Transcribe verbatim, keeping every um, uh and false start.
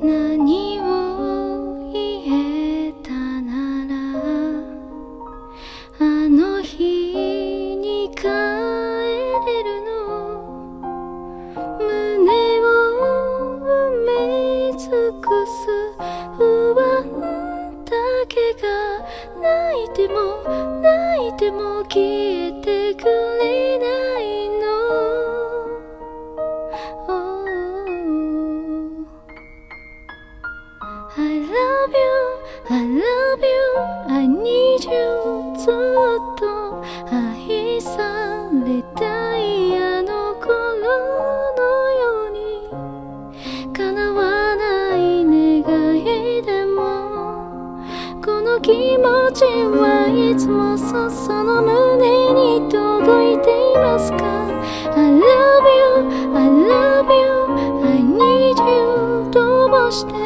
何を言えたならあの日に帰れるの。胸を埋め尽くす不安だけが泣いても泣いても消えてくれないの。I love you, I love you, I need you ずっと愛されたいあの頃のように叶わない願いでもこの気持ちはいつもそその胸に届いていますか。 I love you, I love you, I need you どうして